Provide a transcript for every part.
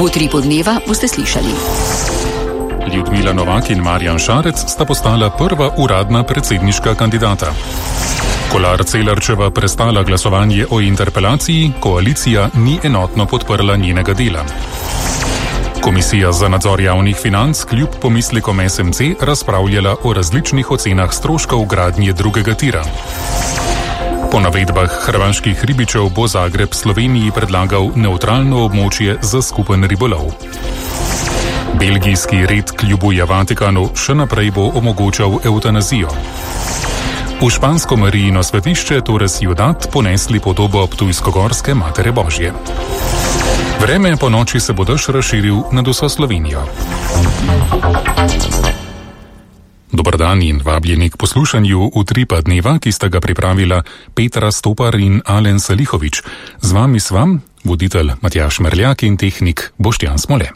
V Utripu dneva boste slišali. Ljudmila Novak in Marjan Šarec sta postala prva uradna predsedniška kandidata. Kolar Celarčeva prestala glasovanje o interpelaciji, koalicija ni enotno podprla njenega dela. Komisija za nadzor javnih financ kljub pomislekom SMC razpravljala o različnih ocenah stroškov gradnje drugega tira. Po navedbah hrvaških ribičev bo Zagreb Sloveniji predlagal nevtralno območje za skupen ribolov. Belgijski red kljubuje Vatikanu, še naprej bo omogočal evtanazijo. V špansko Marijino svetišče Torres Ciudad ponesli podobo ptujskogorske Matere Božje. Vreme po noči se bo dež razširil nad vso Slovenijo. Dobar dan in vabljeni k poslušanju Utripa dneva, ki sta ga pripravila Petra Stopar in Alen Salihovič. Z vami svam, voditelj Matjaž Merljak in tehnik Boštjan Smole.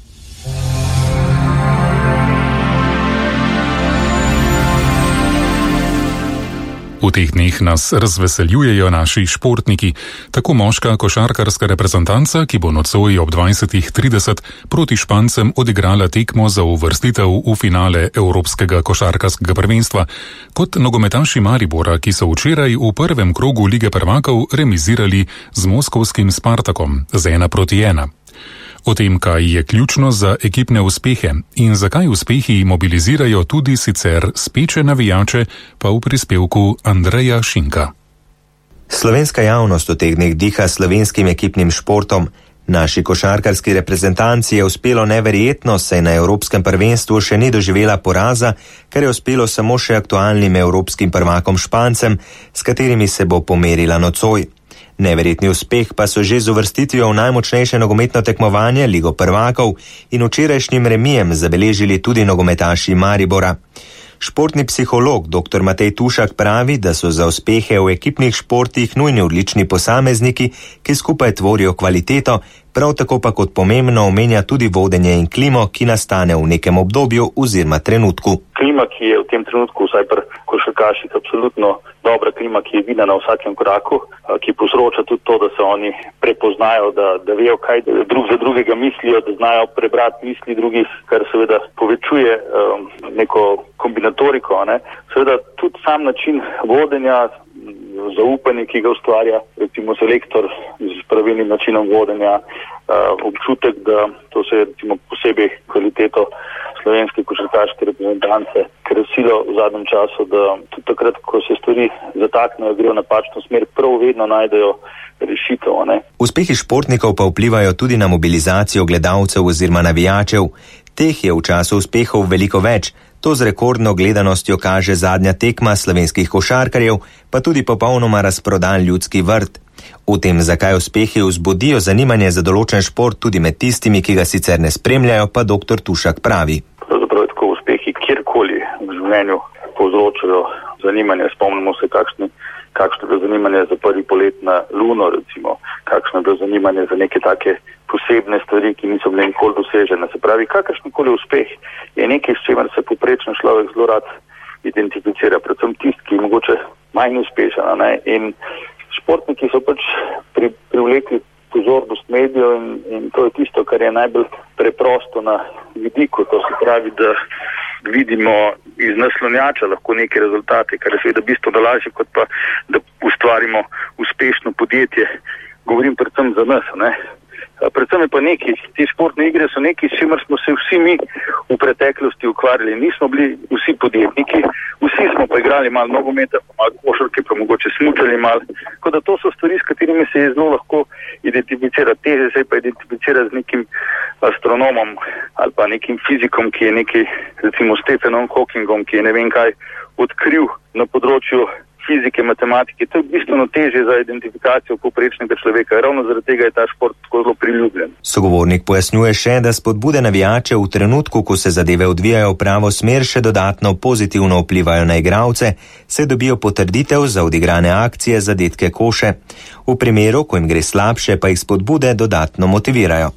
V teh dneh nas razveseljujejo naši športniki, tako moška košarkarska reprezentanca, ki bo nocoj ob 20:30 proti Špancem odigrala tekmo za uvrstitev v finale Evropskega košarkarskega prvenstva, kot nogometaši Maribora, ki so včeraj v prvem krogu Lige prvakov remizirali z moskovskim Spartakom z 1:1. O tem, kaj je ključno za ekipne uspehe in zakaj uspehi mobilizirajo tudi sicer speče navijače, pa v prispevku Andreja Šinka. Slovenska javnost v teh dneh diha slovenskim ekipnim športom. Naši košarkarski reprezentanci je uspelo neverjetno, saj na Evropskem prvenstvu še ni doživela poraza, kar je uspelo samo še aktualnim evropskim prvakom Špancem, s katerimi se bo pomerila nocoj. Neverjetni uspeh pa so že z uvrstitvijo v najmočnejše nogometno tekmovanje Ligo prvakov in včerajšnjim remijem zabeležili tudi nogometaši Maribora. Športni psiholog dr. Matej Tušak pravi, da so za uspehe v ekipnih športih nujni odlični posamezniki, ki skupaj tvorijo kvaliteto, prav tako pa kot pomembno omenja tudi vodenje in klimo, ki nastane v nekem obdobju oziroma trenutku. Klima, ki je v tem trenutku vsaj pri košarkaših absolutno dobra klima, ki je vidna na vsakem koraku, ki povzroča tudi to, da se oni prepoznajo, da vejo, kaj drug za drugega mislijo, da znajo prebrati misli drugih, kar seveda povečuje neko kombinatoriko. Seveda tudi sam način vodenja, zaupanje, ki ga ustvarja, recimo selektor z pravilnim načinom vodenja, občutek, da to se je recimo posebej kvaliteto slovenske košarkaške reprezentance krasilo v zadnjem času, da tudi takrat, ko se stvari zataknejo, grejo v napačno smer, prav vedno najdejo rešitev. Uspehi športnikov pa vplivajo tudi na mobilizacijo gledalcev oziroma navijačev. Teh je v času uspehov veliko več. To z rekordno gledanostjo kaže zadnja tekma slovenskih košarkarjev, pa tudi popolnoma razprodan Ljudski vrt. O tem, zakaj uspehi vzbudijo zanimanje za določen šport tudi med tistimi, ki ga sicer ne spremljajo, pa dr. Tušak pravi. Pravzaprav je tako, uspehi kjerkoli v življenju povzročajo zanimanje. Spomnimo se, kakšno je bilo zanimanje za prvi polet na Luno, recimo, kakšno je bilo zanimanje za neke take posebne stvari, ki niso bile nikoli dosežene. Se pravi, kakršnikoli uspeh je nekaj, s čimer se povprečen človek zelo rad identificira, predvsem tisti, ki je mogoče manj uspešen. In športniki so pač privlekli pozornost medijev in to je tisto, kar je najbolj preprosto na vidiku. To se pravi, da vidimo iz naslonjača lahko neke rezultate, kar je seveda bistveno lažje, kot pa da ustvarimo uspešno podjetje. Govorim predvsem za nas, Predvsem je pa nekaj, te športne igre so nekaj, s čimer smo se vsi mi v preteklosti ukvarjali. Nismo bili vsi podjetniki, vsi smo pa igrali malo nogometa, pa malo košarke, pa mogoče smučali malo. Tako da to so stvari, s katerimi se je zelo lahko identificirati. Teže se pa identificira z nekim astronomom ali pa nekim fizikom, ki je nekaj, recimo Stephenom Hawkingom, ki je ne vem kaj odkril na področju fizike, matematike. To je bistveno težje za identifikacijo povprečnega človeka. Ravno zaradi tega je ta šport tako zelo priljubljen. Sogovornik pojasnjuje še, da spodbude navijače v trenutku, ko se zadeve odvijajo v pravo smer, še dodatno pozitivno vplivajo na igralce, se dobijo potrditev za odigrane akcije, zadetke koše. V primeru, ko jim gre slabše, pa jih spodbude dodatno motivirajo.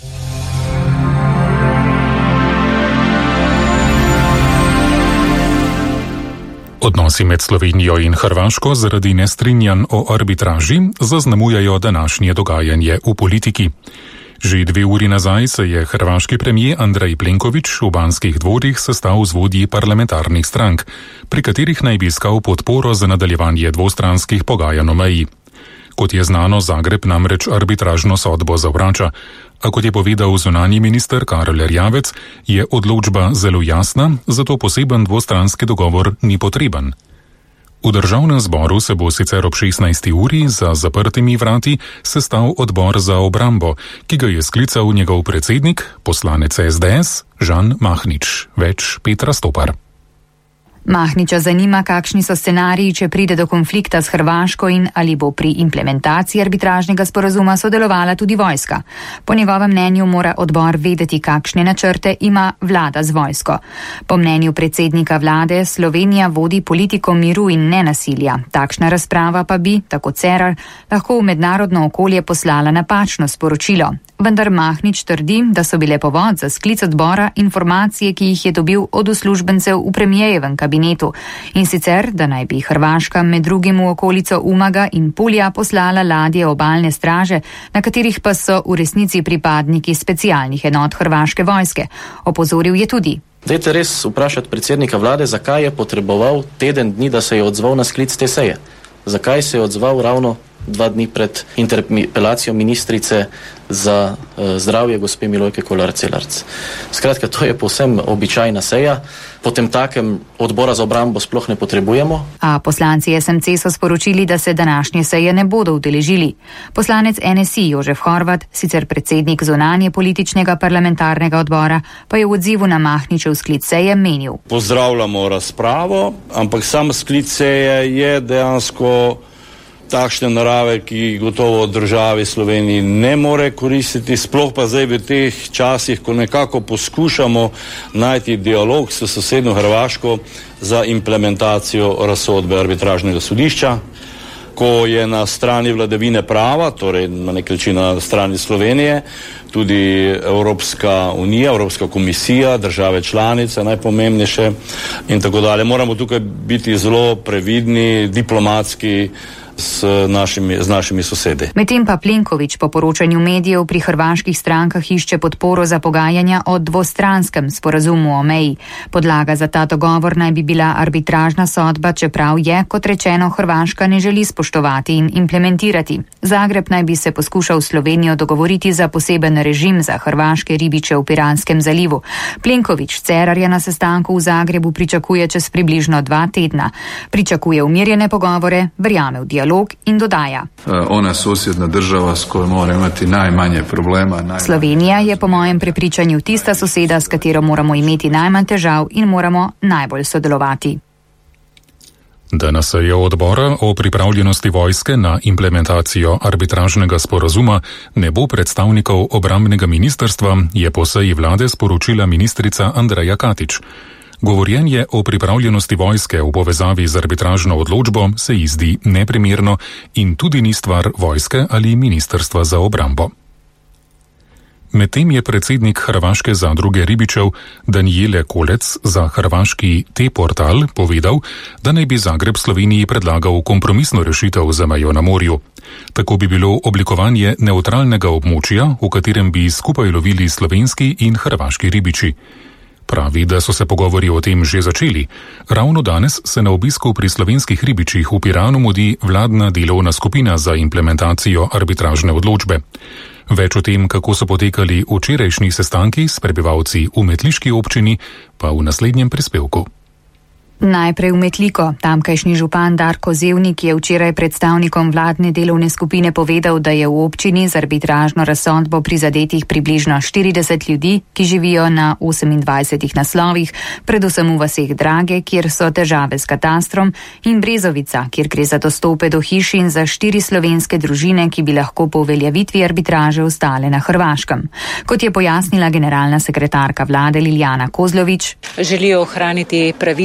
Odnosi med Slovenijo in Hrvaško zaradi nestrinjanj o arbitraži zaznamujejo današnje dogajanje v politiki. Že 2 uri nazaj se je hrvaški premijer Andrej Plenković v Banskih dvorih sestal z vodji parlamentarnih strank, pri katerih naj bi iskal podporo za nadaljevanje dvostranskih pogajanj o meji. Kot je znano, Zagreb namreč arbitražno sodbo zavrača, a kot je povedal zunanji minister Karel Erjavec, je odločba zelo jasna, zato poseben dvostranski dogovor ni potreben. V državnem zboru se bo sicer ob 16. uri za zaprtimi vrati sestal odbor za obrambo, ki ga je sklical njegov predsednik, poslanec SDS, Žan Mahnič. Več Petra Stopar. Mahniča zanima, kakšni so scenariji, če pride do konflikta s Hrvaško in ali bo pri implementaciji arbitražnega sporazuma sodelovala tudi vojska. Po njegovem mnenju mora odbor vedeti, kakšne načrte ima vlada z vojsko. Po mnenju predsednika vlade, Slovenija vodi politiko miru in nenasilja. Takšna razprava pa bi, tako Cerar, lahko v mednarodno okolje poslala napačno sporočilo. Vendar Mahnič trdi, da so bile povod za sklic odbora informacije, ki jih je dobil od uslužbencev v premijejevem kabinetu. In sicer, da naj bi Hrvaška med drugim v okolico Umaga in Pulja poslala ladje obalne straže, na katerih pa so v resnici pripadniki specialnih enot hrvaške vojske. Opozoril je tudi. Dajte res vprašati predsednika vlade, zakaj je potreboval teden dni, da se je odzval na sklic te seje. Zakaj se je odzval ravno 2 dni pred interpelacijo ministrice za zdravje gospe Milojke Kolar Celarc. Skratka, to je povsem običajna seja. Potem takem odbora za obrambo sploh ne potrebujemo. A poslanci SMC so sporočili, da se današnje seje ne bodo udeležili. Poslanec NSI Jožef Horvat, sicer predsednik zunanje političnega parlamentarnega odbora, pa je v odzivu na Mahničev sklic seje menil. Pozdravljamo razpravo, ampak sam sklic seje je dejansko takšne narave, ki gotovo državi Sloveniji ne more koristiti, sploh pa zdaj v teh časih, ko nekako poskušamo najti dialog s sosednjo Hrvaško za implementacijo razsodbe arbitražnega sodišča, ko je na strani vladavine prava, torej na nek način na strani Slovenije, tudi Evropska unija, Evropska komisija, države članice, najpomembnejše in tako dalje. Moramo tukaj biti zelo previdni, diplomatski, z našimi sosedi. Medtem pa Plenković po poročanju medijev pri hrvaških strankah išče podporo za pogajanja o dvostranskem sporazumu o meji. Podlaga za ta dogovor naj bi bila arbitražna sodba, čeprav je, kot rečeno, Hrvaška ne želi spoštovati in implementirati. Zagreb naj bi se poskušal Slovenijo dogovoriti za poseben režim za hrvaške ribiče v Piranskem zalivu. Plenković Cerarja na sestanku v Zagrebu pričakuje čez približno 2 tedna. Pričakuje umirjene pogovore, verjame v dialog in dodaja. Ona susjedna država s kojoj mora imati najmanje problema. Slovenija je po mojem prepričanju tista soseda, s katero moramo imeti najmanj težav in moramo najbolj sodelovati. Danes se je odbora o pripravljenosti vojske na implementacijo arbitražnega sporazuma ne bo predstavnikov obrambnega ministrstva, je po seji vlade sporočila ministrica Andreja Katič. Govorjenje o pripravljenosti vojske v povezavi z arbitražno odločbo se ji zdi neprimerno in tudi ni stvar vojske ali ministrstva za obrambo. Medtem je predsednik hrvaške zadruge ribičev Danijele Kolec za hrvaški T-portal povedal, da naj bi Zagreb Sloveniji predlagal kompromisno rešitev za mejo na morju. Tako bi bilo oblikovanje nevtralnega območja, v katerem bi skupaj lovili slovenski in hrvaški ribiči. Pravi, da so se pogovori o tem že začeli. Ravno danes se na obisku pri slovenskih ribičih v Piranu mudi vladna delovna skupina za implementacijo arbitražne odločbe. Več o tem, kako so potekali včerajšnji sestanki s prebivalci v Metliški občini, pa v naslednjem prispevku. Najprej v Metliko. Tamkajšnji župan Darko Zevnik je včeraj predstavnikom vladne delovne skupine povedal, da je v občini z arbitražno razsodbo prizadetih približno 40 ljudi, ki živijo na 28 naslovih, predvsem v vaseh Drage, kjer so težave s katastrom, in Brezovica, kjer gre za dostope do hiš in za 4 slovenske družine, ki bi lahko po uveljavitvi arbitraže ostale na Hrvaškem. Kot je pojasnila generalna sekretarka vlade Liljana Kozlovič, želijo ohraniti pravice, ki so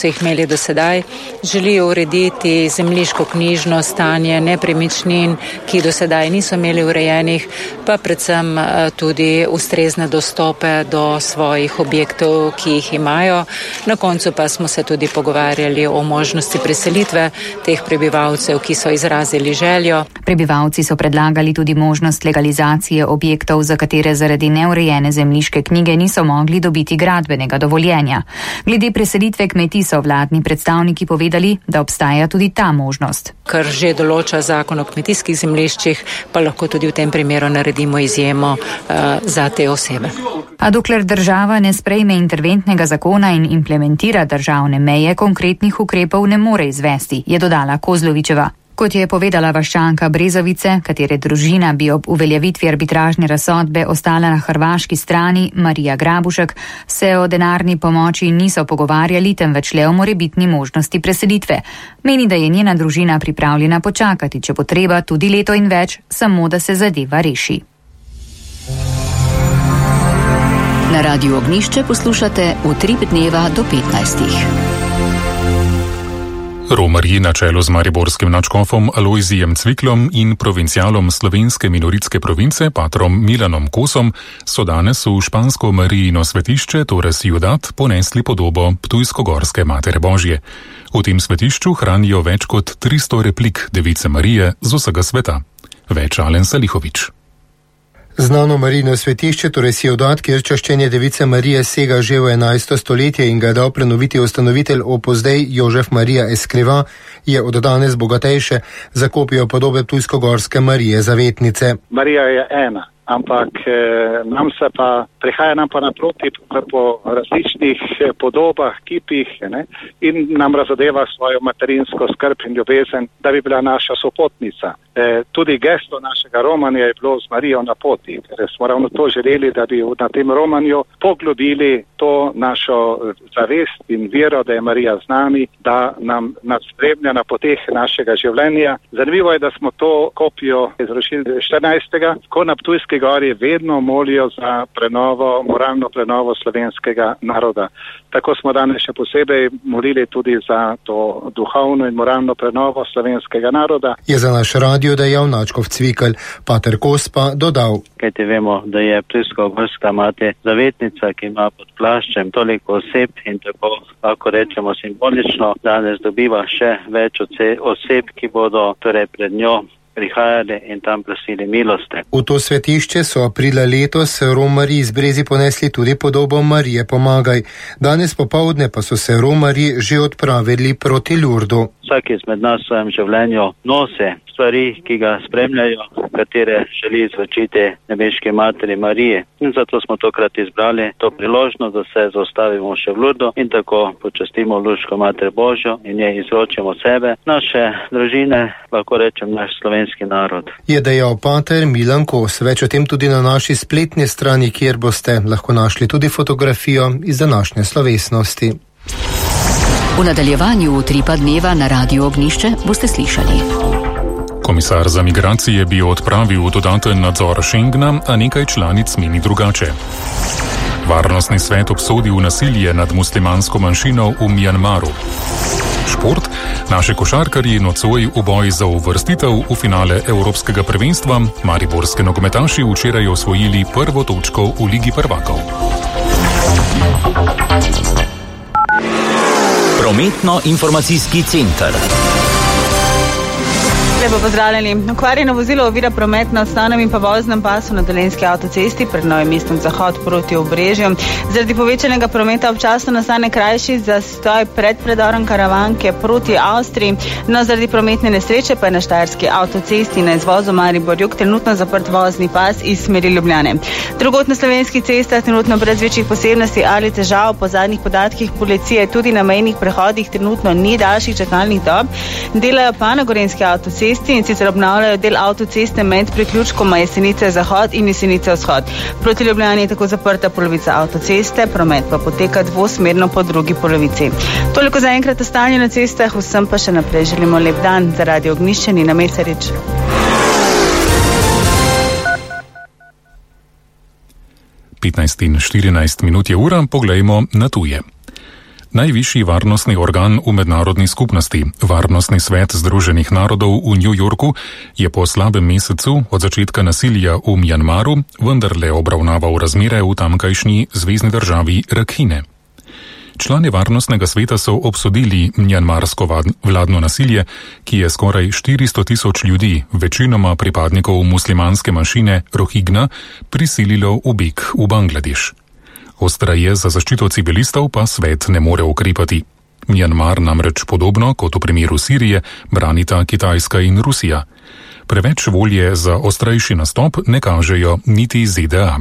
so jih imeli do sedaj. Želijo urediti zemljiško-knjižno stanje nepremičnin, ki do sedaj niso imeli urejenih, pa predvsem tudi ustrezne dostope do svojih objektov, ki jih imajo. Na koncu pa smo se tudi pogovarjali o možnosti preselitve teh prebivalcev, ki so izrazili željo. Prebivalci so predlagali tudi možnost legalizacije objektov, za katere zaradi neurejene zemljiške knjige niso mogli dobiti gradbenega dovoljenja. Glede preselitve kmetij so vladni predstavniki povedali, da obstaja tudi ta možnost. Kar že določa zakon o kmetijskih zemljiščih, pa lahko tudi v tem primeru naredimo izjemo za te osebe. A dokler država ne sprejme interventnega zakona in implementira državne meje, konkretnih ukrepov ne more izvesti, je dodala Kozlovičeva. Kot je povedala vaščanka Brezovice, katere družina bi ob uveljavitvi arbitražne razsodbe ostala na hrvaški strani, Marija Grabušek, se o denarni pomoči niso pogovarjali, temveč le o morebitni možnosti preselitve. Meni, da je njena družina pripravljena počakati, če bo treba, tudi leto in več, samo da se zadeva reši. Na Radiu Ognjišče poslušate Utrip dneva do 15. Romarji na čelu z mariborskim nadškofom Alojzijem Cviklom in provincialom slovenske minoritske province patrom Milanom Kosom so danes v špansko Marijino svetišče, torej Ciudad, ponesli podobo ptujsko-gorske Matere Božje. V tem svetišču hranijo več kot 300 replik Device Marije z vsega sveta. Več Alen Salihovič. Znano Marijino svetišče, torej Ciudad, kjer čaščenje Device Marije sega že v 11. stoletje in ga je dal prenoviti ustanovitelj opozdej Jožef Marija Escrivá, je od danes bogatejše za kopijo podobe ptujsko-gorske Marije Zavetnice. Marija je ena, ampak nam se pa prihaja naproti po različnih podobah, kipih, ne? In nam razodeva svojo materinsko skrb in ljubezen, da bi bila naša sopotnica. Tudi gesto našega romanja je bilo z Marijo na poti, ker smo ravno to želeli, da bi na tem romanju poglobili to našo zavest in vero, da je Marija z nami, da nam nadspremlja na poteh našega življenja. Zanimivo je, da smo to kopijo izročili 14. ko na Ptujski gori vedno molijo za moralno prenovo slovenskega naroda. Tako smo danes še posebej molili tudi za to duhovno in moralno prenovo slovenskega naroda. Je za naš radio dejal nadškof Cvikl, pater Kos pa dodal. Kajti vemo, da je ptujsko-gorska mati Zavetnica, ki ima pod plaščem toliko oseb in tako, ako rečemo simbolično, danes dobiva še več oseb, ki bodo torej pred njo prihajali in tam prosili milosti. V to svetišče so aprila letos romarji iz Brezi ponesli tudi podobo Marije Pomagaj. Danes popoldne pa so se romarji že odpravili proti Lurdu. Vsak izmed nas v svojem življenju nosi stvari, ki ga spremljajo, katere želi izvrčiti nebeški Materi Marije. In zato smo tokrat izbrali to priložnost, da se zaustavimo še v Lurdu in tako počastimo luško Mater Božjo in je izročimo sebe, naše družine, lahko rečem naš slovenski narod. Je dejal pater Milan Kos. Več o tem tudi na naši spletni strani, kjer boste lahko našli tudi fotografijo iz današnje slovesnosti. V nadaljevanju Utripa dneva na Radiu Ognjišče boste slišali. Komisar za migracije bi odpravil dodaten nadzor Schengna, a nekaj članic meni drugače. Varnostni svet obsodil nasilje nad muslimansko manjšino v Mjanmaru. Šport. Naše košarkarji nocoj v boj za uvrstitev v finale Evropskega prvenstva. Mariborske nogometaši včeraj osvojili prvo točko v Ligi prvakov. Prometno-informacijski center. Lepo pozdravljeni. Okvarjeno vozilo ovira promet na osnovnem in pa voznem pasu na Dolenjski avtocesti pred Novim mestom Zahod proti Obrežju. Zaradi povečanega prometa občasno nastane krajši zastoj pred predorom Karavanke proti Avstriji, no zaradi prometne nesreče pa je na Štajerski avtocesti na izvozu Maribor-Jug trenutno zaprt vozni pas iz smeri Ljubljane. Drugod na slovenskih cestah trenutno brez večjih posebnosti ali težav. Po zadnjih podatkih policije tudi na mejnih prehodih trenutno ni daljših čakalnih dob. Delajo pa na Gorenjski avtocesti in sicer obnavljajo del avtoceste med priključkoma Jesenice Zahod in Jesenice Vzhod. Proti Ljubljani je tako zaprta polovica avtoceste, promet pa poteka dvosmerno po drugi polovici. Toliko za enkrat o stanju na cestah, vsem pa še naprej želimo lep dan. Za Radio Ognjišče Nina Mesarič. In 14 minut je ura, poglejmo na tuje. Najvišji varnostni organ v mednarodni skupnosti, Varnostni svet Združenih narodov v New Yorku, je po slabem mesecu od začetka nasilja v Mjanmaru vendarle obravnaval razmere v tamkajšnji zvezni državi Rakhine. Člani Varnostnega sveta so obsodili mjanmarsko vladno nasilje, ki je skoraj 400 tisoč ljudi, večinoma pripadnikov muslimanske manjšine Rohingya, prisililo v beg v Bangladeš. Ostreje za zaščito civilistov pa svet ne more ukrepati. Mjanmar namreč podobno kot v primeru Sirije branita Kitajska in Rusija. Preveč volje za ostrejši nastop ne kažejo niti ZDA.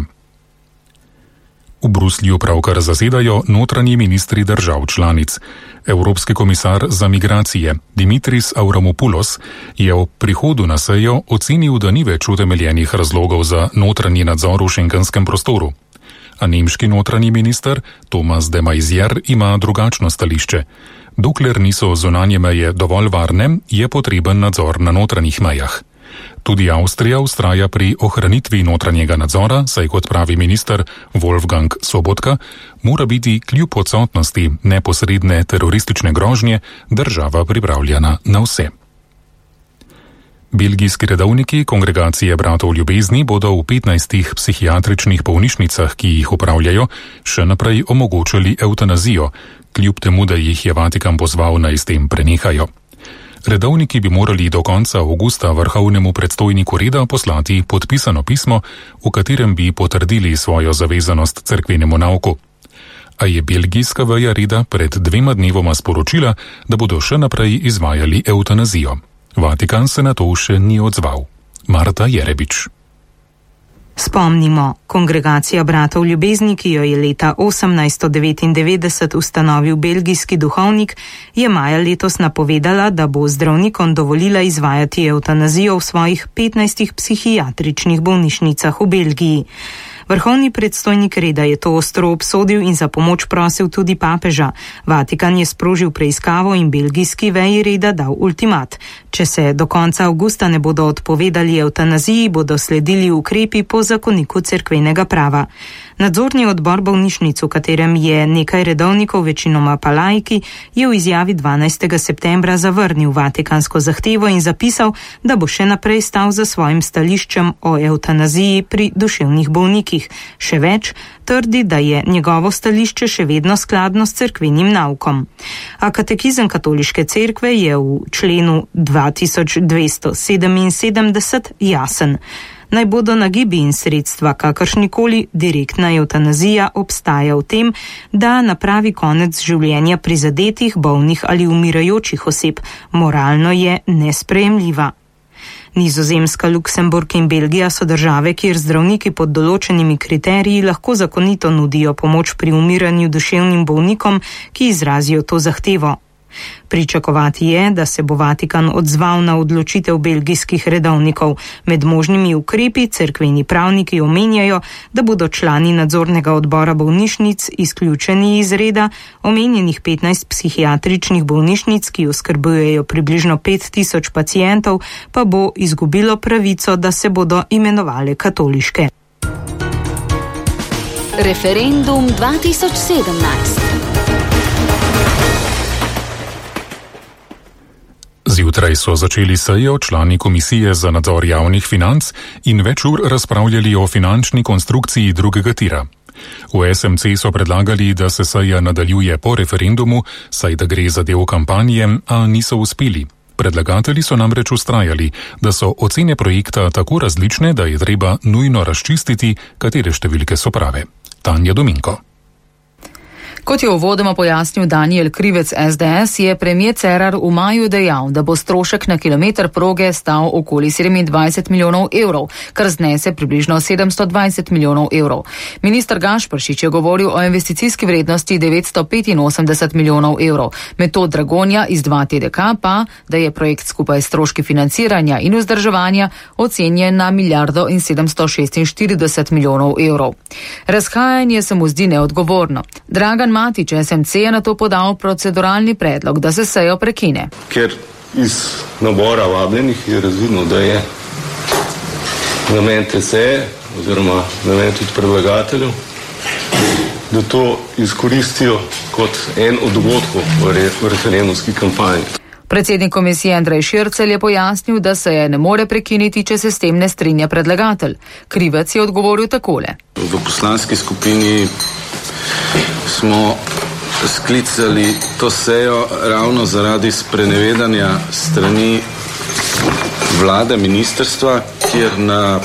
V Bruslju pravkar zasedajo notranji ministri držav članic. Evropski komisar za migracije Dimitris Avramopoulos je ob prihodu na sejo ocenil, da ni več utemeljenih razlogov za notranji nadzor v šengenskem prostoru. A nemški notranji minister Thomas de Maizière ima drugačno stališče. Dokler niso zunanje meje dovolj varne, je potreben nadzor na notranjih mejah. Tudi Avstrija vztraja pri ohranitvi notranjega nadzora, saj kot pravi minister Wolfgang Sobotka, mora biti kljub odsotnosti neposredne teroristične grožnje država pripravljena na vse. Belgijski redovniki Kongregacije bratov ljubezni bodo v 15 psihiatričnih bolnišnicah, ki jih upravljajo, še naprej omogočali evtanazijo, kljub temu, da jih je Vatikan pozval, naj s tem prenehajo. Redovniki bi morali do konca avgusta vrhovnemu predstojniku reda poslati podpisano pismo, v katerem bi potrdili svojo zavezanost cerkvenemu nauku. A je belgijska veja reda pred 2 dnevoma sporočila, da bodo še naprej izvajali evtanazijo. Vatikan se na to še ni odzval. Marta Jerebič. Spomnimo, Kongregacija bratov ljubezni, ki jo je leta 1899 ustanovil belgijski duhovnik, je maja letos napovedala, da bo zdravnikom dovolila izvajati evtanazijo v svojih 15 psihiatričnih bolnišnicah v Belgiji. Vrhovni predstojnik reda je to ostro obsodil in za pomoč prosil tudi papeža. Vatikan je sprožil preiskavo in belgijski veji reda dal ultimat. Če se do konca avgusta ne bodo odpovedali evtanaziji, bodo sledili ukrepi po zakoniku cerkvenega prava. Nadzorni odbor bolnišnic, v katerem je nekaj redovnikov, večinoma pa laiki, je v izjavi 12. septembra zavrnil vatikansko zahtevo in zapisal, da bo še naprej stal za svojim stališčem o evtanaziji pri duševnih bolnikih. Še več, trdi, da je njegovo stališče še vedno skladno s cerkvenim naukom. A katekizem katoliške cerkve je v členu 2277 jasen. Naj bodo nagibi in sredstva, kakršnikoli direktna evtanazija obstaja v tem, da napravi konec življenja prizadetih, bolnih ali umirajočih oseb, moralno je nesprejemljiva. Nizozemska, Luksemburg in Belgija so države, kjer zdravniki pod določenimi kriteriji lahko zakonito nudijo pomoč pri umiranju duševnim bolnikom, ki izrazijo to zahtevo. Pričakovati je, da se bo Vatikan odzval na odločitev belgijskih redovnikov. Med možnimi ukrepi cerkveni pravniki omenjajo, da bodo člani nadzornega odbora bolnišnic izključeni iz reda, omenjenih 15 psihiatričnih bolnišnic, ki oskrbujejo približno 5000 pacientov, pa bo izgubilo pravico, da se bodo imenovali katoliške. Referendum 2017. Zjutraj so začeli sejo člani Komisije za nadzor javnih financ in več ur razpravljali o finančni konstrukciji drugega tira. V SMC so predlagali, da se seja nadaljuje po referendumu, saj da gre za del kampanje, a niso uspeli. Predlagatelji so namreč ustrajali, da so ocene projekta tako različne, da je treba nujno razčistiti, katere številke so prave. Tanja Dominko. Kot je uvodoma pojasnil Danijel Krivec SDS, je premier Cerar v maju dejal, da bo strošek na kilometr proge stal okoli 27 milijonov evrov, kar znese približno 720 milijonov evrov. Minister Gašperšič je govoril o investicijski vrednosti 985 milijonov evrov. Metod Dragonja iz 2TDK pa, da je projekt skupaj stroški financiranja in vzdrževanja ocenjen na milijardo in 746 milijonov evrov. Razhajanje se mu zdi neodgovorno. Dragan Matič SMC je na to podal proceduralni predlog, da se sejo prekine. Ker iz nabora vabljenih je razvidno, da je namen te seje oziroma namen tudi predlagatelju da to izkoristijo kot en od dogodkov v referendumski kampanji. Predsednik komisije Andrej Šircelj je pojasnil, da se je ne more prekiniti, če se s tem ne strinja predlagatelj. Krivec je odgovoril takole. V poslanski skupini smo sklicali to sejo ravno zaradi sprenevedanja strani vlade, ministrstva, kjer na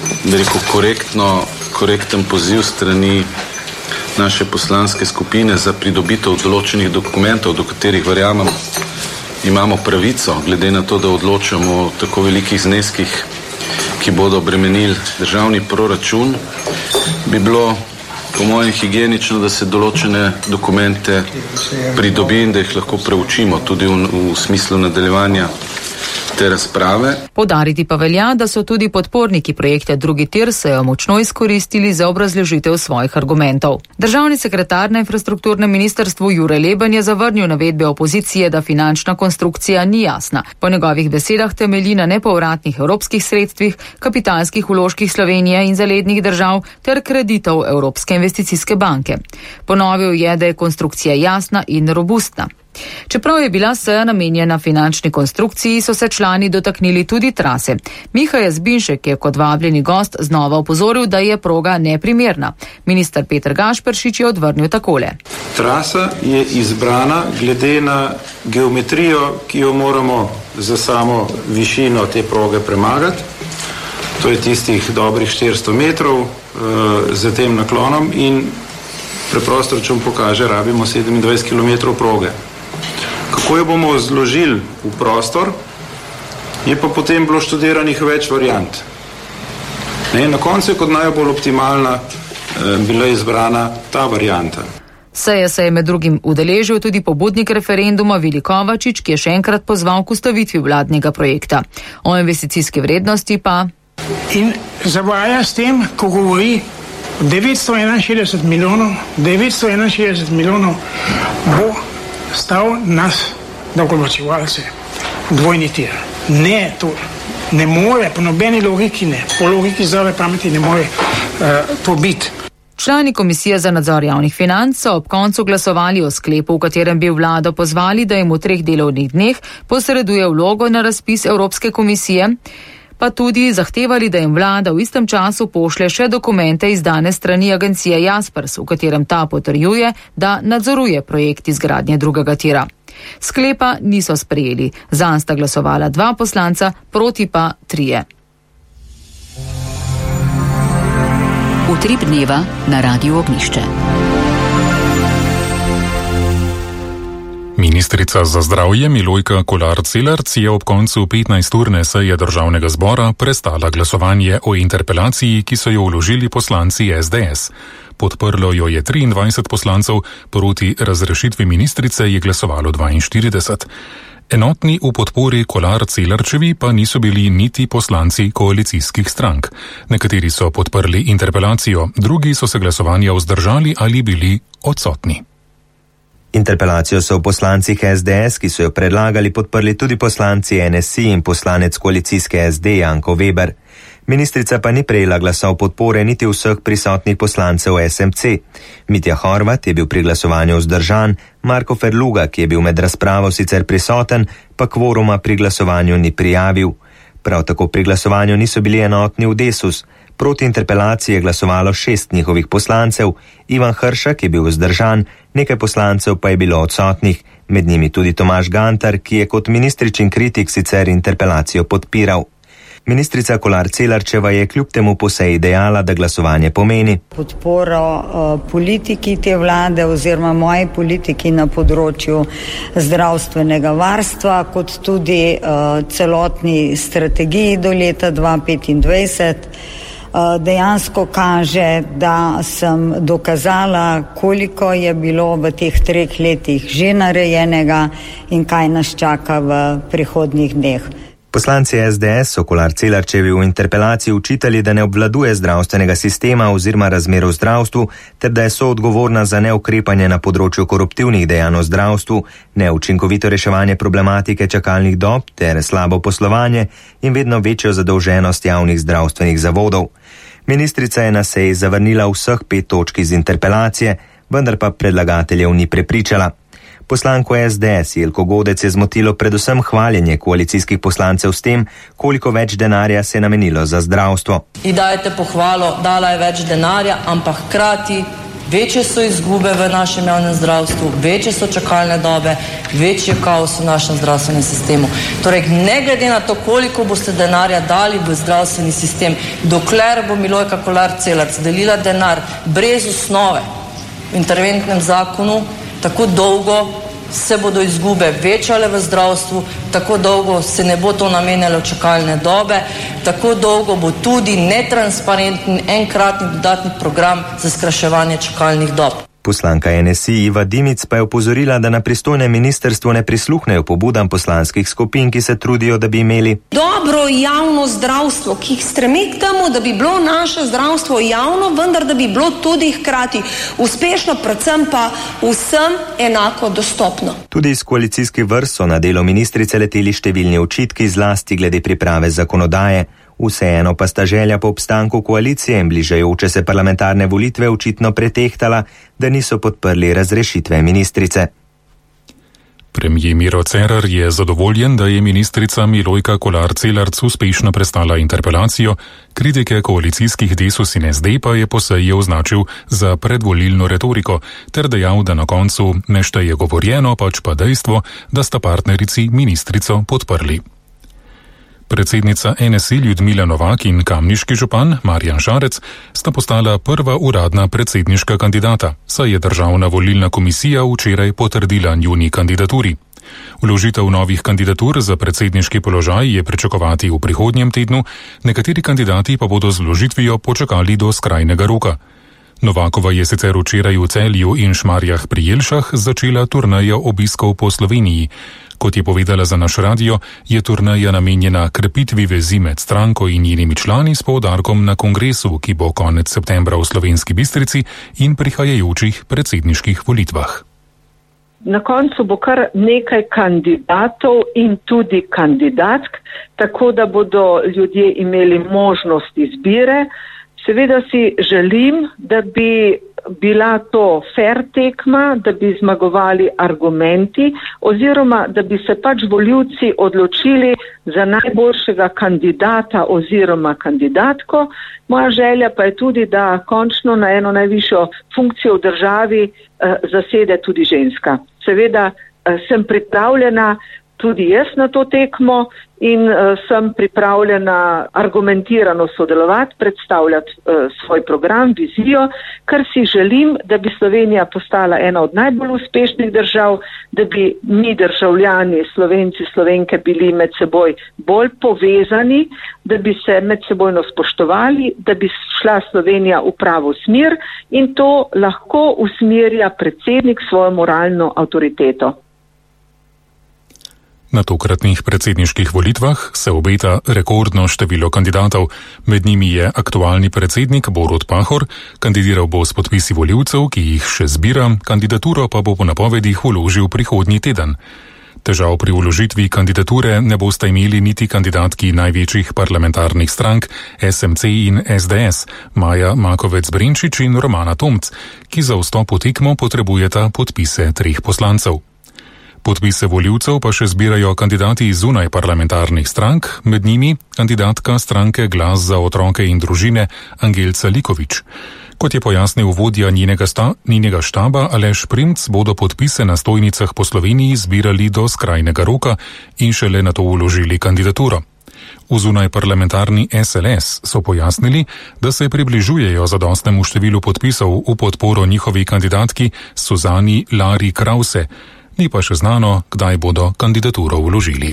korekten poziv strani naše poslanske skupine za pridobitev določenih dokumentov, do katerih verjamem imamo pravico, glede na to, da odločamo o tako velikih zneskih, ki bodo bremenili državni proračun, bi bilo po mojem higienično, da se določene dokumente pridobi in da jih lahko preučimo tudi v smislu nadaljevanja te razprave. Poudariti pa velja, da so tudi podporniki projekta Drugi tir sejo močno izkoristili za obrazložitev svojih argumentov. Državni sekretar na infrastrukturnem ministrstvu Jure Leben je zavrnil navedbe opozicije, da finančna konstrukcija ni jasna. Po njegovih besedah temelji na nepovratnih evropskih sredstvih, kapitalskih vložkih Slovenije in zalednih držav ter kreditov Evropske investicijske banke. Ponovil je, da je konstrukcija jasna in robustna. Čeprav je bila seja namenjena finančni konstrukciji, so se člani dotaknili tudi trase. Miha Jazbinšek je kot vabljeni gost znova opozoril, da je proga neprimerna. Minister Peter Gašperšič je odvrnil takole. Trasa je izbrana glede na geometrijo, ki jo moramo za samo višino te proge premagati. To je tistih dobrih 400 metrov za tem naklonom in preprosto račun pokaže, rabimo 27 km proge. Kako jo bomo zložili v prostor, je pa potem bilo študiranih več variant. Na koncu je kot najbolj optimalna bila izbrana ta varianta. Seje se je med drugim udeležil tudi pobudnik referenduma Vili Kovačič, ki je še enkrat pozval k ustavitvi vladnega projekta. O investicijski vrednosti pa... In zavaja s tem, ko govori 961 milijonov bo stal nas davkoplačevalce dvojni tir. Ne, to ne more, po nobeni logiki ne, po logiki zdrave pameti ne more to biti. Člani Komisije za nadzor javnih financ so ob koncu glasovali o sklepu, v katerem bi vlado pozvali, da jim v 3 delovnih dneh posreduje vlogo na razpis Evropske komisije, pa tudi zahtevali, da jim vlada v istem času pošlje še dokumente izdane strani agencije Jaspers, v katerem ta potrjuje, da nadzoruje projekt izgradnje drugega tira. Sklepa niso sprejeli, zanj sta glasovala 2 poslanca, proti pa 3. Utrip dneva na Radiu Ognjišče. Ministrica za zdravje Milojka Kolar Celarc je ob koncu 15-urne seje Državnega zbora prestala glasovanje o interpelaciji, ki so jo vložili poslanci SDS. Podprlo jo je 23 poslancev, proti razrešitvi ministrice je glasovalo 42. Enotni v podpori Kolar Celarčevi pa niso bili niti poslanci koalicijskih strank. Nekateri so podprli interpelacijo, drugi so se glasovanja vzdržali ali bili odsotni. Interpelacijo so poslanci SDS, ki so jo predlagali, podprli tudi poslanci NSI in poslanec koalicijske SD Janko Weber. Ministrica pa ni prejela glasov podpore niti vseh prisotnih poslancev SMC. Mitja Horvat je bil pri glasovanju vzdržan, Marko Ferluga, ki je bil med razpravo sicer prisoten, pa kvoruma pri glasovanju ni prijavil. Prav tako pri glasovanju niso bili enotni v Desus. Proti interpelaciji je glasovalo 6 njihovih poslancev, Ivan Hršak je bil vzdržan, nekaj poslancev pa je bilo odsotnih, med njimi tudi Tomaž Gantar, ki je kot ministričin kritik sicer interpelacijo podpiral. Ministrica Kolar Celarčeva je kljub temu po seji dejala, da glasovanje pomeni podporo politiki te vlade oziroma moji politiki na področju zdravstvenega varstva, kot tudi celotni strategiji do leta 2025. Dejansko kaže, da sem dokazala, koliko je bilo v teh 3 letih že narejenega in kaj nas čaka v prihodnjih dneh. Poslanci SDS so Kolar Celarčevi v interpelaciji učitali, da ne obvladuje zdravstvenega sistema oziroma razmer v zdravstvu, ter da je soodgovorna za neukrepanje na področju koruptivnih dejanj v zdravstvu, neučinkovito reševanje problematike čakalnih dob ter slabo poslovanje in vedno večjo zadolženost javnih zdravstvenih zavodov. Ministrica je na seji zavrnila vseh 5 točk iz interpelacije, vendar pa predlagateljev ni prepričala. Poslanko SDS Jelko Godec je zmotilo predvsem hvaljenje koalicijskih poslancev s tem, koliko več denarja se je namenilo za zdravstvo. Ji dajete pohvalo, dala je več denarja, ampak hkrati večje so izgube v našem javnem zdravstvu, večje so čakalne dobe, večji je kaos v našem zdravstvenem sistemu. Torej, ne glede na to, koliko boste denarja dali v zdravstveni sistem, dokler bo Milojka Kolar Celarc delila denar brez osnove v interventnem zakonu, tako dolgo se bodo izgube večale v zdravstvu, tako dolgo se ne bo to namenjalo čakalne dobe, tako dolgo bo tudi netransparenten enkratni dodatni program za skrajševanje čakalnih dob. Poslanka NSI Iva Dimic pa je opozorila, da na pristojnem ministrstvu ne prisluhnejo pobudam poslanskih skupin, ki se trudijo, da bi imeli dobro javno zdravstvo, ki stremi k temu, da bi bilo naše zdravstvo javno, vendar da bi bilo tudi hkrati uspešno, predvsem pa vsem enako dostopno. Tudi iz koalicijskih vrst so na delo ministrice leteli številni očitki, zlasti glede priprave zakonodaje. Vseeno pa sta želja po obstanku koalicije in bližajoče se parlamentarne volitve očitno pretehtala, da niso podprli razrešitve ministrice. Premier Miro Cerar je zadovoljen, da je ministrica Milojka Kolar Celarc uspešno prestala interpelacijo, kritike koalicijskih Desus in SD pa je po seji označil za predvolilno retoriko ter dejal, da na koncu ne šteje govorjeno, pač pa dejstvo, da sta partnerici ministrico podprli. Predsednica NSI Ljudmila Novak in kamniški župan Marjan Šarec sta postala prva uradna predsedniška kandidata, saj je državna volilna komisija včeraj potrdila njuni kandidaturi. Vložitev novih kandidatur za predsedniški položaj je pričakovati v prihodnjem tednu, nekateri kandidati pa bodo z vložitvijo počakali do skrajnega roka. Novakova je sicer včeraj v Celju in Šmarjah pri Jelšah začela turnejo obiskov po Sloveniji. Kot je povedala za naš radio, je turneja namenjena krepitvi vezi med stranko in njenimi člani s poudarkom na kongresu, ki bo konec septembra v Slovenski Bistrici in prihajajočih predsedniških volitvah. Na koncu bo kar nekaj kandidatov in tudi kandidatk, tako da bodo ljudje imeli možnost izbire. Seveda si želim, da bi bila to fair tekma, da bi zmagovali argumenti oziroma da bi se pač volivci odločili za najboljšega kandidata oziroma kandidatko. Moja želja pa je tudi, da končno na eno najvišjo funkcijo v državi zasede tudi ženska. Seveda sem pripravljena tudi jaz na to tekmo in sem pripravljena argumentirano sodelovati, predstavljati svoj program, vizijo, ker si želim, da bi Slovenija postala ena od najbolj uspešnih držav, da bi mi državljani, Slovenci, Slovenke bili med seboj bolj povezani, da bi se med sebojno spoštovali, da bi šla Slovenija v pravo smer in to lahko usmerja predsednik svojo moralno avtoriteto. Na tokratnih predsedniških volitvah se obeta rekordno število kandidatov. Med njimi je aktualni predsednik Borut Pahor, kandidiral bo s podpisi volivcev, ki jih še zbira, kandidaturo pa bo po napovedih vložil prihodnji teden. Težav pri vložitvi kandidature ne boste imeli niti kandidatki največjih parlamentarnih strank SMC in SDS, Maja Makovec-Brenčič in Romana Tomc, ki za vstop v tekmo potrebujeta podpise 3 poslancev. Podpise volivcev pa še zbirajo kandidati zunaj parlamentarnih strank, med njimi kandidatka stranke Glas za otroke in družine Angelca Likovič. Kot je pojasnil vodja njenega štaba Aleš Primc, bodo podpise na stojnicah po Sloveniji zbirali do skrajnega roka in šele nato vložili kandidaturo. V zunaj parlamentarni SLS so pojasnili, da se približujejo zadostnemu številu podpisov v podporo njihovi kandidatki Suzani Lari Krause. Ni pa še znano, kdaj bodo kandidaturo vložili.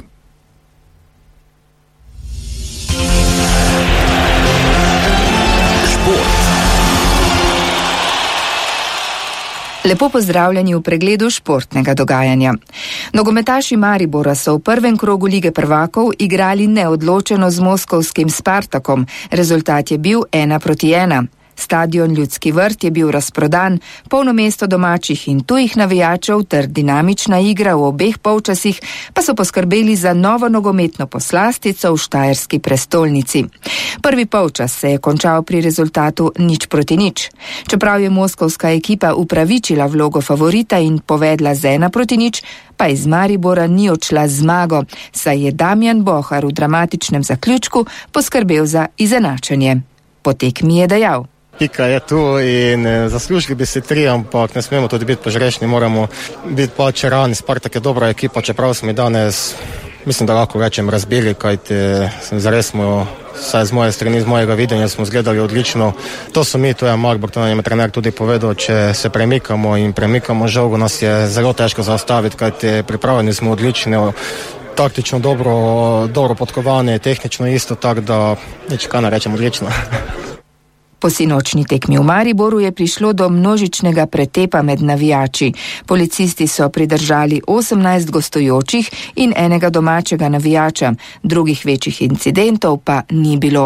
Lepo pozdravljeni v pregledu športnega dogajanja. Nogometaši Maribora so v prvem krogu Lige prvakov igrali neodločeno z moskovskim Spartakom. Rezultat je bil 1:1. Stadion Ljudski vrt je bil razprodan, polno mesto domačih in tujih navijačev ter dinamična igra v obeh polčasih pa so poskrbeli za novo nogometno poslastico v štajerski prestolnici. Prvi polčas se je končal pri rezultatu 0:0. Čeprav je moskovska ekipa upravičila vlogo favorita in povedla z 1:0, pa iz Maribora ni odšla z zmago, saj je Damjan Bohar v dramatičnem zaključku poskrbel za izenačenje. Po tekmi je dejal: Pika je tu in zaslužili bi se 3, ampak ne smemo tudi biti požrešni, moramo biti čarani. Spartak je dobra ekipa, čeprav smo danes, mislim, da lahko rečem, razbili, kajti zares smo, saj z moje strani, z mojega videnja smo zgledali odlično. To so mi, to je Maribor, to nam je trener tudi povedal, če se premikamo žogo, nas je zelo težko zaustaviti, kajti pripravljeni smo odlično, taktično dobro podkovani, tehnično isto, tako da nič kaj ne rečem, odlično. Po sinočni tekmi v Mariboru je prišlo do množičnega pretepa med navijači. Policisti so pridržali 18 gostujočih in enega domačega navijača, drugih večjih incidentov pa ni bilo.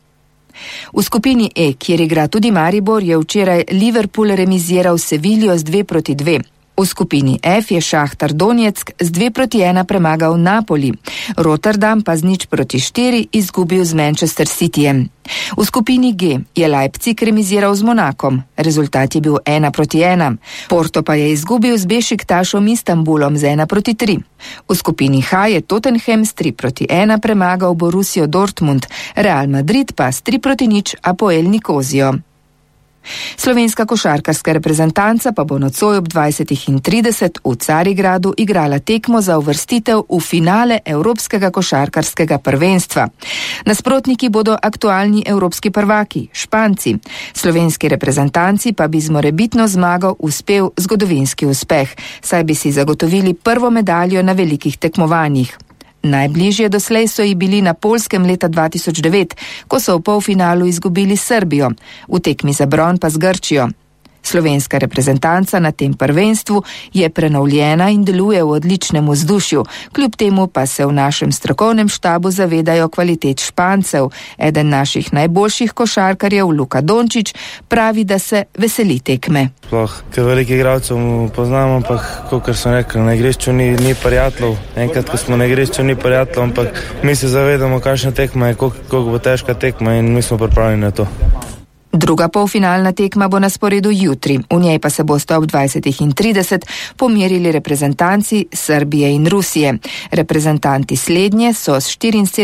V skupini E, kjer igra tudi Maribor, je včeraj Liverpool remiziral Seviljo z 2:2. V skupini F je Šahtar Donjeck z 2:1 premagal Napoli, Rotterdam pa z 0:4 izgubil z Manchester Cityjem. V skupini G je Leipzig remiziral z Monakom, rezultat je bil 1:1. Porto pa je izgubil z Bešiktašom Istanbulom z 1:3. V skupini H je Tottenham s 3:1 premagal Borussijo Dortmund, Real Madrid pa s 3:0 Apoel Nikozijo. Slovenska košarkarska reprezentanca pa bo nocoj ob 20:30 v Carigradu igrala tekmo za uvrstitev v finale Evropskega košarkarskega prvenstva. Nasprotniki bodo aktualni evropski prvaki, Španci. Slovenski reprezentanci pa bi z morebitno zmago uspel zgodovinski uspeh, saj bi si zagotovili prvo medaljo na velikih tekmovanjih. Najbližje doslej so ji bili na Poljskem leta 2009, ko so v polfinalu izgubili Srbijo, v tekmi za bron pa z Grčijo. Slovenska reprezentanca na tem prvenstvu je prenovljena in deluje v odličnem vzdušju, kljub temu pa se v našem strokovnem štabu zavedajo kvalitet Špancev. Eden naših najboljših košarkarjev, Luka Dončić, pravi, da se veseli tekme. Sploh, ker velikih igralcev poznamo, ampak, kot sem rekel, na igrišču ni prijateljev. Enkrat, ko smo na igrišču, ni prijateljev, ampak mi se zavedamo, kakšna tekma je, koliko bo težka tekma in mi smo pripravljeni na to. Druga polfinalna tekma bo na sporedu jutri, v njej pa se bosta ob 20:30 pomerili reprezentanci Srbije in Rusije. Reprezentanti slednje so s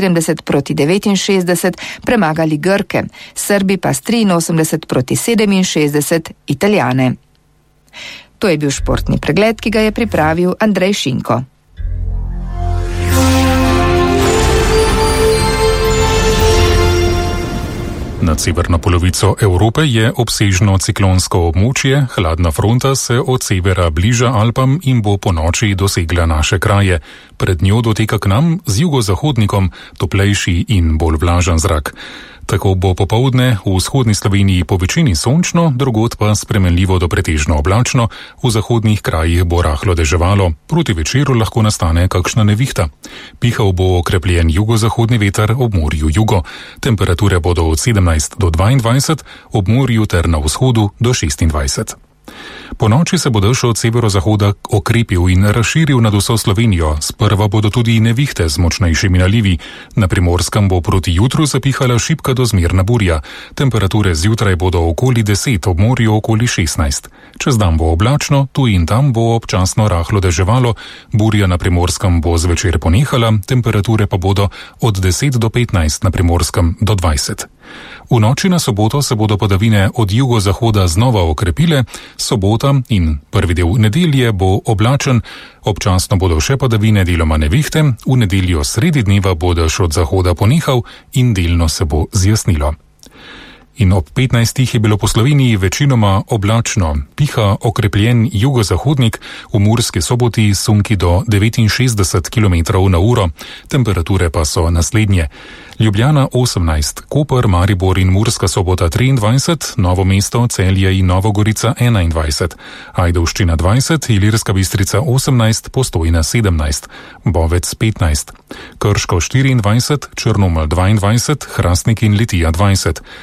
74:69 premagali Grke, Srbi pa s 83:67 Italijane. To je bil športni pregled, ki ga je pripravil Andrej Šinko. Nad severno polovico Evrope je obsežno ciklonsko območje, hladna fronta se od severa bliža Alpam in bo ponoči dosegla naše kraje. Pred njo doteka k nam z jugozahodnikom toplejši in bolj vlažen zrak. Tako bo popoldne v vzhodni Sloveniji po večini sončno, drugod pa spremenljivo do pretežno oblačno, v zahodnih krajih bo rahlo deževalo, proti večeru lahko nastane kakšna nevihta. Pihal bo okrepljen jugozahodni veter ob morju jugo. Temperature bodo od 17 do 22, ob morju ter na vzhodu do 26. Po noči se bo dež od severozahoda okrepil in razširil nad vso Slovenijo. Sprva bodo tudi nevihte z močnejšimi nalivi. Na Primorskem bo proti jutru zapihala šibka do zmerna burja. Temperature zjutraj bodo okoli 10, ob morju okoli 16. Čez dan bo oblačno, tu in tam bo občasno rahlo deževalo, burja na Primorskem bo zvečer ponehala, temperature pa bodo od 10 do 15, na Primorskem do 20. V noči na soboto se bodo padavine od jugozahoda znova okrepile, sobota in prvi del nedelje bo oblačen, občasno bodo še padavine, deloma nevihte, v nedeljo sredi dneva bo dež od zahoda ponehal in delno se bo zjasnilo. In ob 15 je bilo po Sloveniji večinoma oblačno. Piha okrepljen jugozahodnik, v Murski Soboti sunki do 69 km/h, temperature pa so naslednje. Ljubljana 18, Koper, Maribor in Murska Sobota 23, Novo mesto, Celje in Nova Gorica 21, Ajdovščina 20, Ilirska Bistrica 18, Postojna 17, Bovec 15, Krško 24, Črnomelj 22, Hrastnik in Litija 20,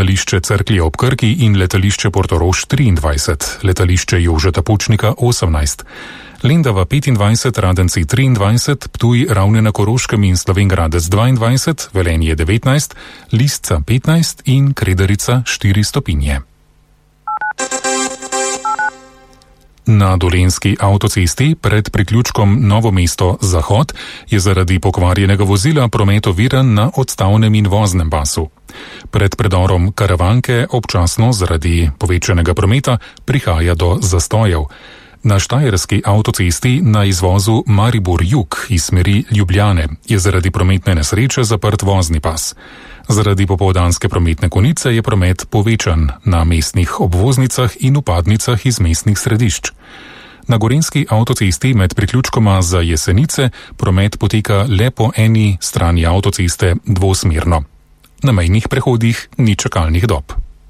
letališče Cerklje ob Krki in letališče Portorož 23, letališče Jožeta Pučnika 18, Lendava 25, Radenci 23, Ptuj, Ravne na Koroškem in Slovenj Gradec 22, Velenje 19, Lisca 15 in Kredarica 4 stopinje. Na Dolenjski avtocesti pred priključkom Novo mesto Zahod je zaradi pokvarjenega vozila promet oviran na odstavnem in voznem pasu. Pred predorom Karavanke občasno zaradi povečanega prometa prihaja do zastojev. Na Štajerski avtocesti na izvozu Maribor-Jug iz smeri Ljubljane je zaradi prometne nesreče zaprt vozni pas. Zaradi popoldanske prometne konice je promet povečan na mestnih obvoznicah in vpadnicah iz mestnih središč. Na Gorenjski avtocesti med priključkoma za Jesenice promet poteka le po eni strani avtoceste dvosmerno. Na mejnih prehodih ni čakalnih dob.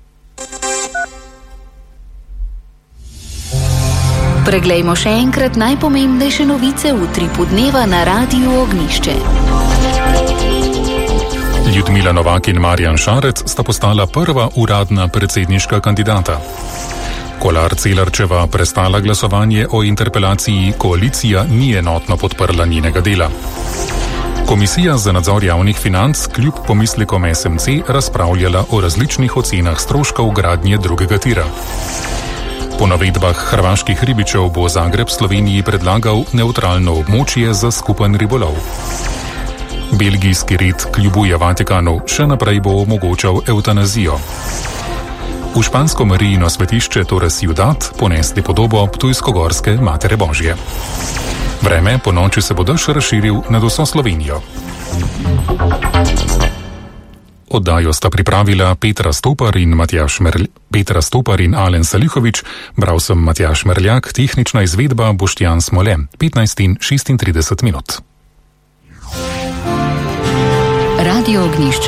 Preglejmo še enkrat najpomembnejše novice v Utripu dneva na Radiu Ognišče. Ljudmila Novak in Marjan Šarec sta postala prva uradna predsedniška kandidata. Kolar Celarčeva prestala glasovanje o interpelaciji, koalicija ni enotno podprla njenega dela. Komisija za nadzor javnih financ kljub pomislekom SMC razpravljala o različnih ocenah stroškov gradnje drugega tira. Po navedbah hrvaških ribičev bo Zagreb Sloveniji predlagal nevtralno območje za skupen ribolov. Belgijski red kljubuje Vatikanu, še naprej bo omogočal evtanazijo. V špansko Marijino svetišče Torres Ciudad ponesli podobo ptujsko-gorske Matere Božje. Vreme po noči se bo dež razširil nad vso Slovenijo. Oddajo sta pripravila Petra Stopar in Alen Salihovič, bral sem Matjaž Merljak, tehnična izvedba Boštjan Smole, 15:36 minut. Radio Ognišče.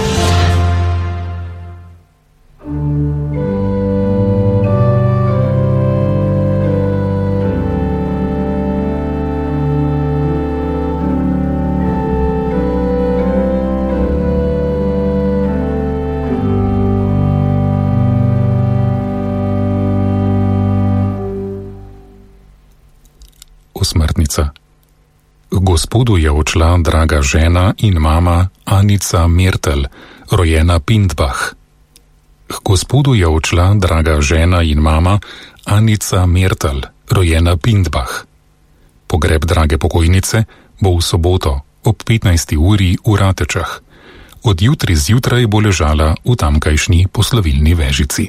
Osmrtnica. Gospodu je odšla draga žena in mama Anica Mertel, rojena Pindbach. Gospodu je odšla draga žena in mama Anica Mertel, rojena Pindbach. Pogreb drage pokojnice bo v soboto ob 15. uri v Ratečah. Od jutri zjutraj bo ležala v tamkajšnji poslovilni vežici.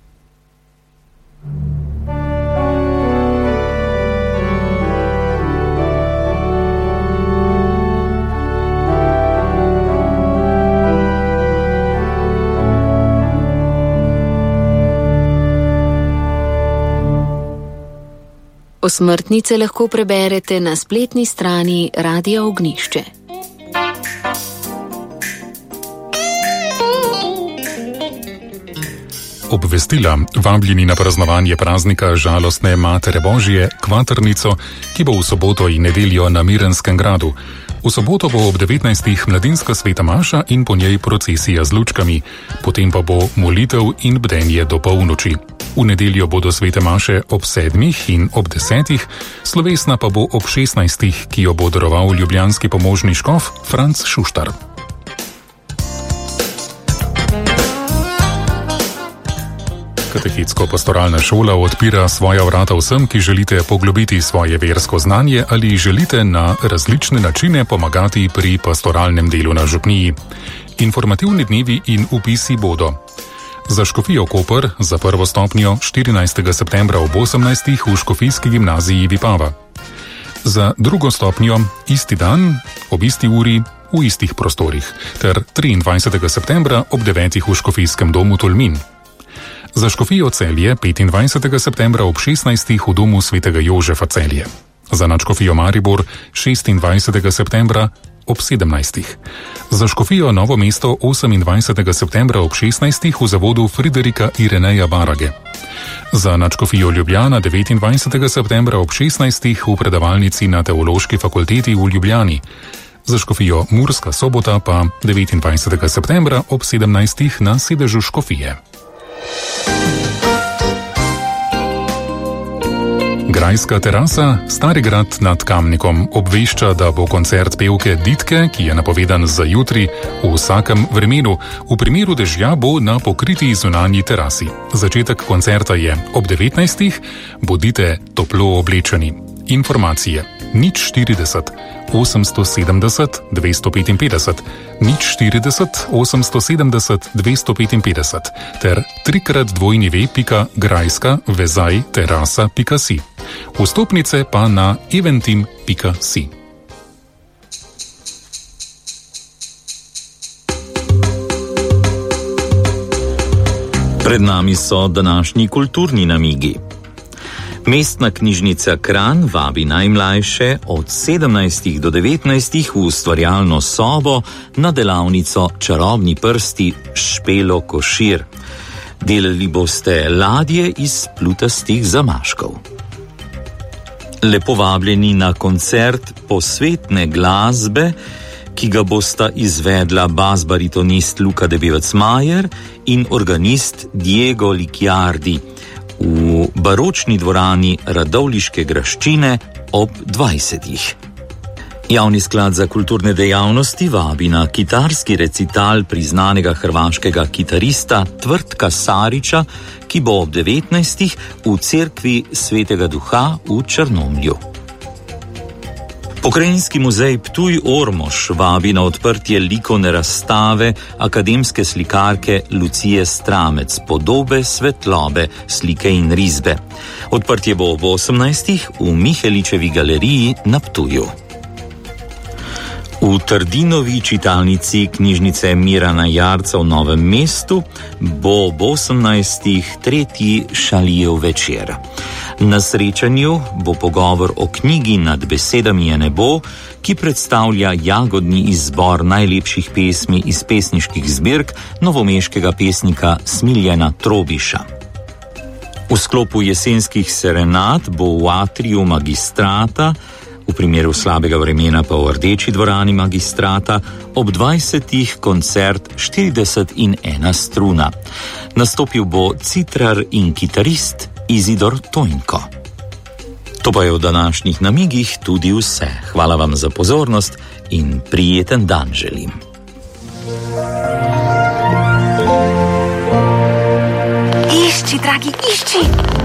Osmrtnice lahko preberete na spletni strani Radia Ognišče. Obvestila, vabljeni na praznovanje praznika žalostne Matere Božje, Kvatrnico, ki bo v soboto in nedeljo na Mirenskem gradu. V soboto bo ob 19. mladinska sveta maša in po njej procesija z lučkami, potem pa bo molitev in bdenje do polnoči. V nedeljo bodo svete maše ob 7. in ob 10. slovesna pa bo ob 16. ki jo bo daroval ljubljanski pomožni škof Franc Šuštar. Katehitsko-pastoralna šola odpira svoja vrata vsem, ki želite poglobiti svoje versko znanje ali želite na različne načine pomagati pri pastoralnem delu na župniji. Informativni dnevi in vpisi bodo: za Škofijo Koper za prvo stopnjo 14. septembra ob 18. v Škofijski gimnaziji Vipava. Za drugo stopnjo isti dan ob isti uri v istih prostorih ter 23. septembra ob 9. v Škofijskem domu Tolmin. Za Škofijo Celje 25. septembra ob 16. v domu svetega Jožefa Celje. Za Nadškofijo Maribor 26. septembra ob 17. Za Škofijo Novo mesto 28. septembra ob 16. v zavodu Friderika Ireneja Barage. Za Nadškofijo Ljubljana 29. septembra ob 16. v predavalnici na Teološki fakulteti v Ljubljani. za škofijo Murska Sobota pa 29. septembra ob 17. na sedežu škofije. Grajska terasa, Stari grad nad Kamnikom, obvešča, da bo koncert pevke Ditke, ki je napovedan za jutri, v vsakem vremenu. V primeru dežja bo na pokriti zunanji terasi. Začetek koncerta je ob 19. Bodite toplo oblečeni. Informacije 040 870 255, 040 870 255 ter 3x2.grajska-terasa.si. Vstopnice pa na eventim.si. Pred nami so današnji kulturni namigi. Mestna knjižnica Kranj vabi najmlajše od 17 do 19 v ustvarjalno sobo na delavnico Čarobni prsti Špelo Košir. Delali boste ladje iz plutastih zamaškov. Lepo vabljeni na koncert posvetne glasbe, ki ga bosta izvedla bas-baritonist Luka Debevec-Majer in organist Diego Licciardi v baročni dvorani Radovljiške graščine ob 20. Javni sklad za kulturne dejavnosti vabi na kitarski recital priznanega hrvaškega kitarista Tvrtka Sariča, ki bo ob 19. v cerkvi Svetega Duha v Črnomlju. Pokrajinski muzej Ptuj-Ormož vabi na odprtje likovne razstave akademske slikarke Lucije Stramec Podobe, svetlobe, slike in risbe. Odprtje bo ob 18. v Miheličevi galeriji na Ptuju. V Trdinovi čitalnici knjižnice Mirana Jarca v Novem mestu bo ob 18. tretji Šalijev večer. Na srečanju bo pogovor o knjigi Nad besedami je nebo, ki predstavlja jagodni izbor najlepših pesmi iz pesniških zbirk novomeškega pesnika Smiljana Trobiša. V sklopu jesenskih serenad bo v atriju Magistrata, v primeru slabega vremena pa v Rdeči dvorani Magistrata, ob 20. koncert 41 struna. Nastopil bo citrar in kitarist Izidor Tojnko. To pa je v današnjih namigih tudi vse. Hvala vam za pozornost in prijeten dan želim. Išči, dragi, išči!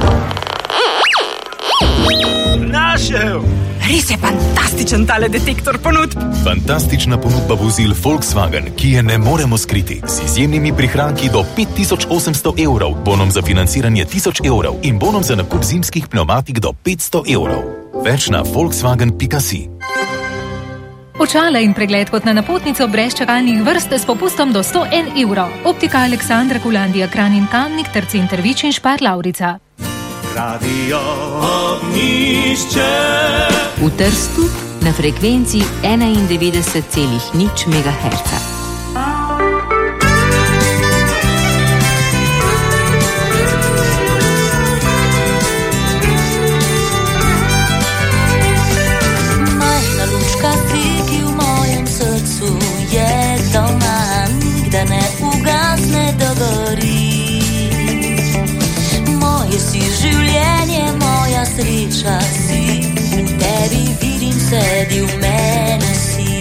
Našel! Res je fantastičen tale detektor ponudb. Fantastična ponudba vozil Volkswagen, ki je ne moremo skriti. Z izjemnimi prihranki do 5800 evrov, bonom za financiranje 1000 evrov in bonom za nakup zimskih pneumatik do 500 evrov. Več na volkswagen.si. Očala in pregled kot na napotnico brez čakalnih vrst s popustom do 101 evrov. Optika Aleksandra Kulandija Kranj in Kamnik ter Center Vič in Špar Lavrica. Radio Ognjišče. V Trstu na frekvenci 91,0 MHz. Majhna lučka si, ki v mojem srcu je doma, nikdar ne ugasne, dogori. Moje si življenje, moja sreča si, v tebi vidim sedi, v meni si.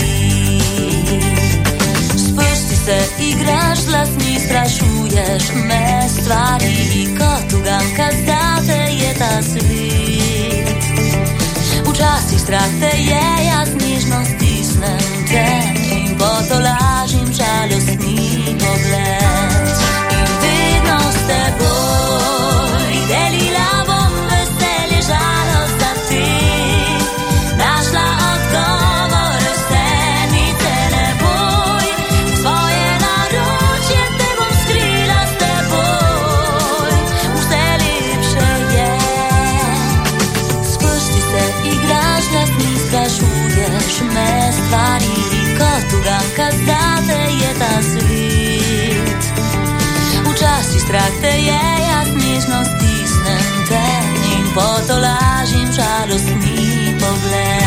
S prsti se igraš, glasni sprašuješ me stvari, kot uganka zate je ta svet. Včasih strah te je, jaz nežno stisnem te in potolažim žalostni pogled. In vedno s teboj delila bom veselje, žalost za te. Našla odgovor, vse nice ne boj. Svoje naročje te bom skrila s teboj. Vse lepše je. S prsti se igraš, glasni sprašuješ me stvari, kot uganka zate je ta svet. Včasih strah te je, jaz nežno stisnem te in potolažim žalostni pogled.